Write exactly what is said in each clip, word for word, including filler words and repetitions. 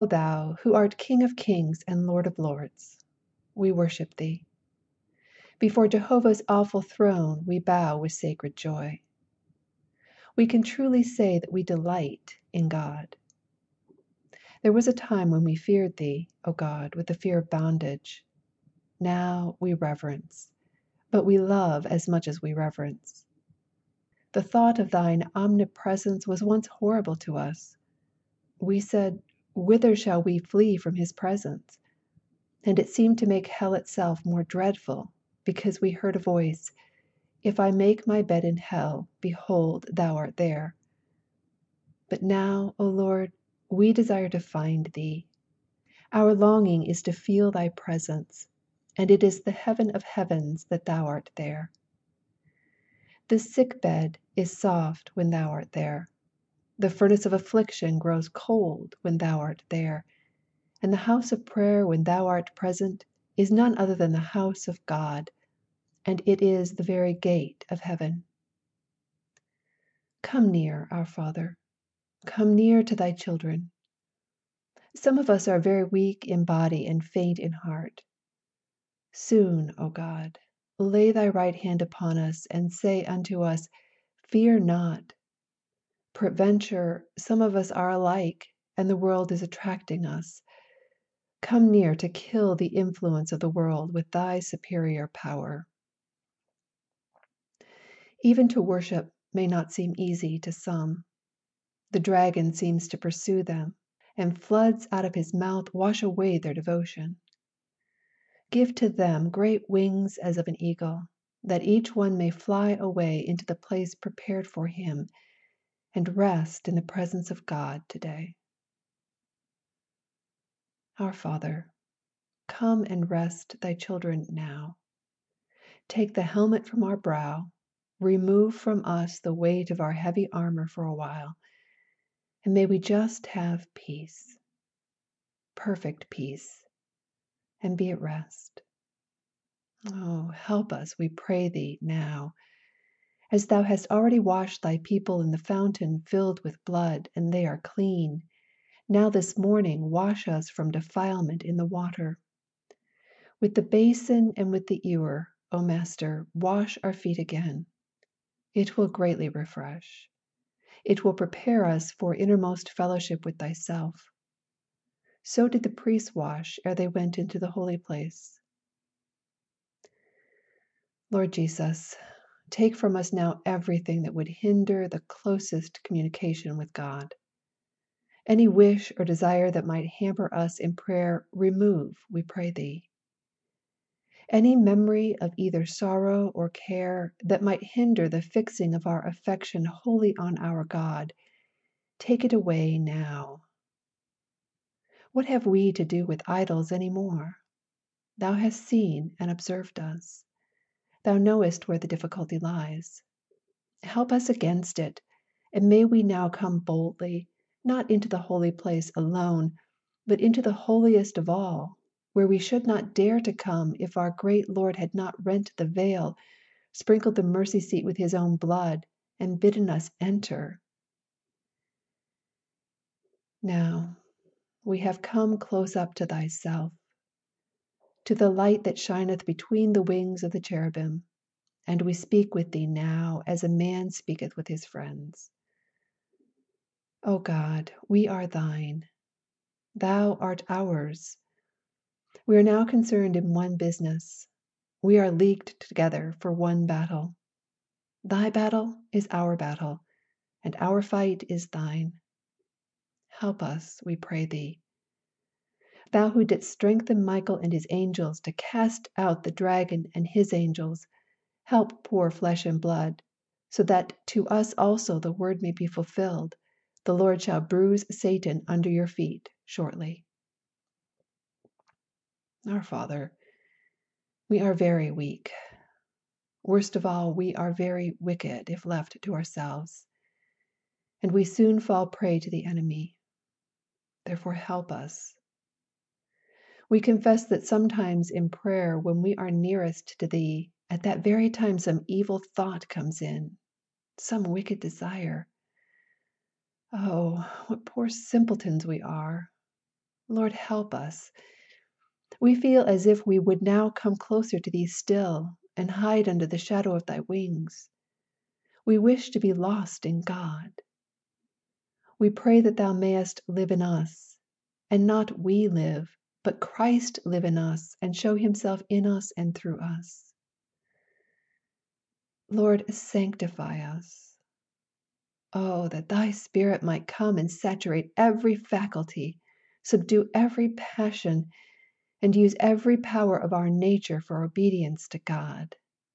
O thou who art King of kings and Lord of lords, we worship thee. Before Jehovah's awful throne we bow with sacred joy. We can truly say that we delight in God. There was a time when we feared thee, O God, with the fear of bondage. Now we reverence, but we love as much as we reverence. The thought of thine omnipresence was once horrible to us. We said, whither shall we flee from his presence? And it seemed to make hell itself more dreadful, because we heard a voice, if I make my bed in hell, behold, thou art there. But now, O Lord, we desire to find thee. Our longing is to feel thy presence, and it is the heaven of heavens that thou art there. The sick bed is soft when thou art there. The furnace of affliction grows cold when thou art there. And the house of prayer, when thou art present, is none other than the house of God, and it is the very gate of heaven. Come near, our Father. Come near to thy children. Some of us are very weak in body and faint in heart. Soon, O God, lay thy right hand upon us and say unto us, fear not. Peradventure, some of us are alike, and the world is attracting us. Come near to kill the influence of the world with thy superior power. Even to worship may not seem easy to some. The dragon seems to pursue them, and floods out of his mouth wash away their devotion. Give to them great wings as of an eagle, that each one may fly away into the place prepared for him, and rest in the presence of God today. Our Father, come and rest thy children now. Take the helmet from our brow, remove from us the weight of our heavy armor for a while, and may we just have peace, perfect peace, and be at rest. Oh, help us, we pray thee now, as thou hast already washed thy people in the fountain filled with blood, and they are clean. Now this morning wash us from defilement in the water. With the basin and with the ewer, O Master, wash our feet again. It will greatly refresh. It will prepare us for innermost fellowship with thyself. So did the priests wash ere they went into the holy place. Lord Jesus, take from us now everything that would hinder the closest communication with God. Any wish or desire that might hamper us in prayer, remove, we pray thee. Any memory of either sorrow or care that might hinder the fixing of our affection wholly on our God, take it away now. What have we to do with idols any more? Thou hast seen and observed us. Thou knowest where the difficulty lies. Help us against it, and may we now come boldly, not into the holy place alone, but into the holiest of all, where we should not dare to come if our great Lord had not rent the veil, sprinkled the mercy seat with his own blood, and bidden us enter. Now we have come close up to thyself, to the light that shineth between the wings of the cherubim, and we speak with thee now as a man speaketh with his friends. O God, we are thine. Thou art ours. We are now concerned in one business. We are leagued together for one battle. Thy battle is our battle, and our fight is thine. Help us, we pray thee. Thou who didst strengthen Michael and his angels to cast out the dragon and his angels, help poor flesh and blood, so that to us also the word may be fulfilled. The Lord shall bruise Satan under your feet shortly. Our Father, we are very weak. Worst of all, we are very wicked if left to ourselves, and we soon fall prey to the enemy. Therefore, help us. We confess that sometimes in prayer, when we are nearest to thee, at that very time some evil thought comes in, some wicked desire. Oh, what poor simpletons we are! Lord, help us. We feel as if we would now come closer to thee still and hide under the shadow of thy wings. We wish to be lost in God. We pray that thou mayest live in us, and not we live, but Christ live in us and show himself in us and through us. Lord, sanctify us. Oh, that thy Spirit might come and saturate every faculty, subdue every passion, and use every power of our nature for obedience to God.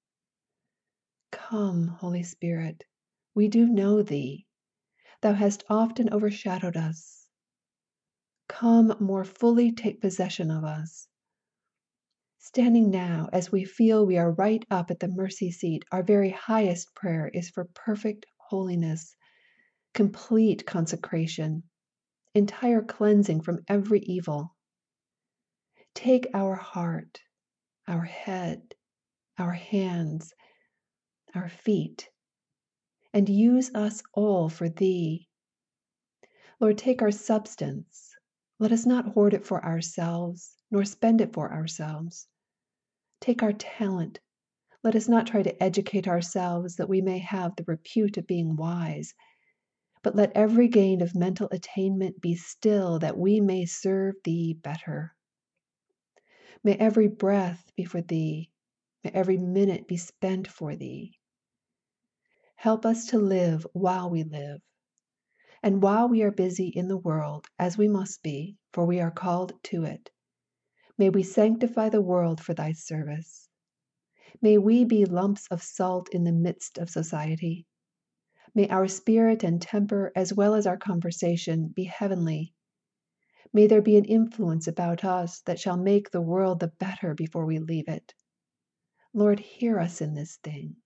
Come, Holy Spirit, we do know thee. Thou hast often overshadowed us. Come, more fully take possession of us. Standing now, as we feel we are right up at the mercy seat, our very highest prayer is for perfect holiness, complete consecration, entire cleansing from every evil. Take our heart, our head, our hands, our feet, and use us all for thee. Lord, take our substance. Let us not hoard it for ourselves, nor spend it for ourselves. Take our talent. Let us not try to educate ourselves that we may have the repute of being wise, but let every gain of mental attainment be still that we may serve thee better. May every breath be for thee. May every minute be spent for thee. Help us to live while we live. And while we are busy in the world, as we must be, for we are called to it, may we sanctify the world for thy service. May we be lumps of salt in the midst of society. May our spirit and temper, as well as our conversation, be heavenly. May there be an influence about us that shall make the world the better before we leave it. Lord, hear us in this thing.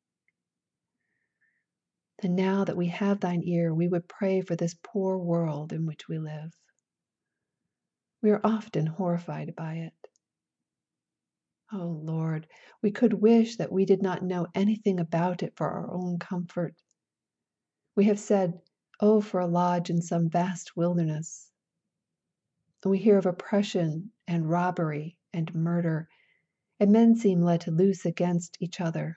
And now that we have thine ear, we would pray for this poor world in which we live. We are often horrified by it. Oh Lord, we could wish that we did not know anything about it for our own comfort. We have said, "Oh, for a lodge in some vast wilderness." We hear of oppression and robbery and murder, and men seem let loose against each other.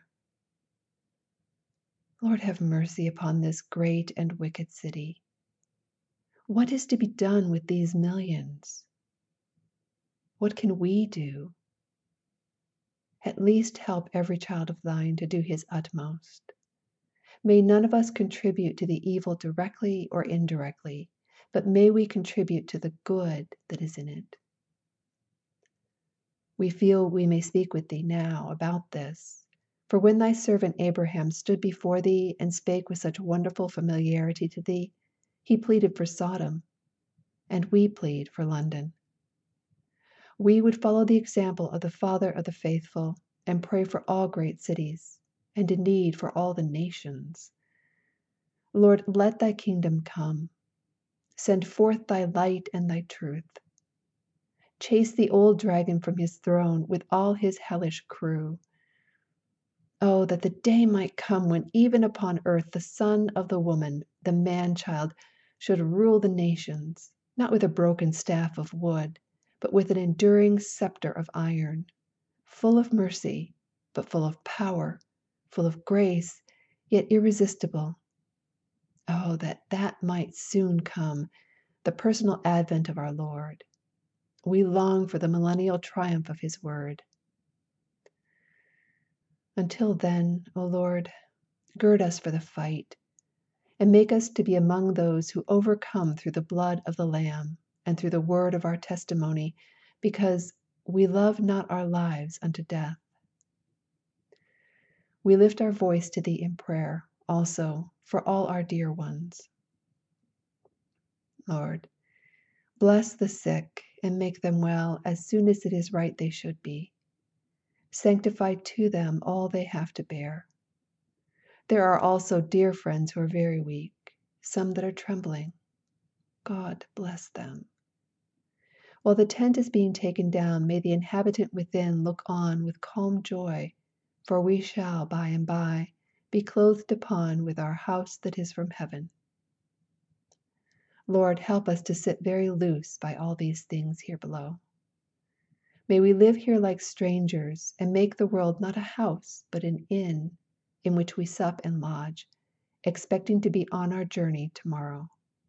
Lord, have mercy upon this great and wicked city. What is to be done with these millions? What can we do? At least help every child of thine to do his utmost. May none of us contribute to the evil directly or indirectly, but may we contribute to the good that is in it. We feel we may speak with thee now about this, for when thy servant Abraham stood before thee and spake with such wonderful familiarity to thee, he pleaded for Sodom, and we plead for London. We would follow the example of the Father of the faithful and pray for all great cities, and indeed for all the nations. Lord, let thy kingdom come. Send forth thy light and thy truth. Chase the old dragon from his throne with all his hellish crew. Oh, that the day might come when even upon earth the son of the woman, the man-child, should rule the nations, not with a broken staff of wood, but with an enduring scepter of iron, full of mercy, but full of power, full of grace, yet irresistible. Oh, that that might soon come, the personal advent of our Lord. We long for the millennial triumph of his word. Until then, O Lord, gird us for the fight, and make us to be among those who overcome through the blood of the Lamb and through the word of our testimony, because we love not our lives unto death. We lift our voice to thee in prayer, also, for all our dear ones. Lord, bless the sick and make them well as soon as it is right they should be. Sanctify to them all they have to bear. There are also dear friends who are very weak, some that are trembling. God bless them. While the tent is being taken down, may the inhabitant within look on with calm joy, for we shall by and by be clothed upon with our house that is from heaven. Lord, help us to sit very loose by all these things here below. May we live here like strangers and make the world not a house, but an inn in which we sup and lodge, expecting to be on our journey tomorrow.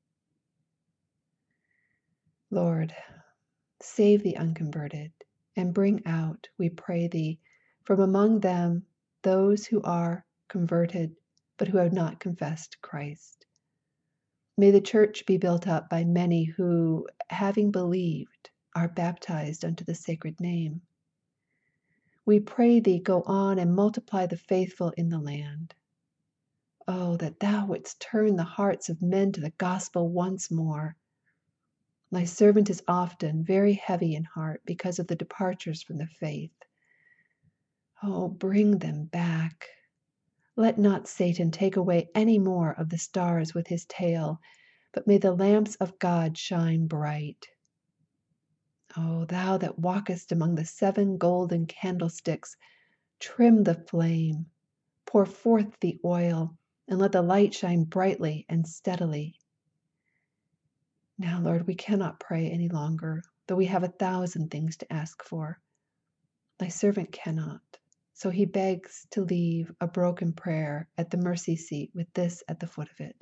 Lord, save the unconverted, and bring out, we pray thee, from among them those who are converted, but who have not confessed Christ. May the church be built up by many who, having believed, are baptized unto the sacred name. We pray thee, go on and multiply the faithful in the land. Oh, that thou wouldst turn the hearts of men to the gospel once more. Thy servant is often very heavy in heart because of the departures from the faith. Oh, bring them back. Let not Satan take away any more of the stars with his tail, but may the lamps of God shine bright. Oh, thou that walkest among the seven golden candlesticks, trim the flame, pour forth the oil, and let the light shine brightly and steadily. Now, Lord, we cannot pray any longer, though we have a thousand things to ask for. Thy servant cannot, so he begs to leave a broken prayer at the mercy seat with this at the foot of it.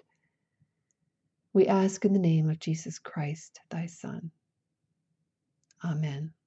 We ask in the name of Jesus Christ, thy Son. Amen.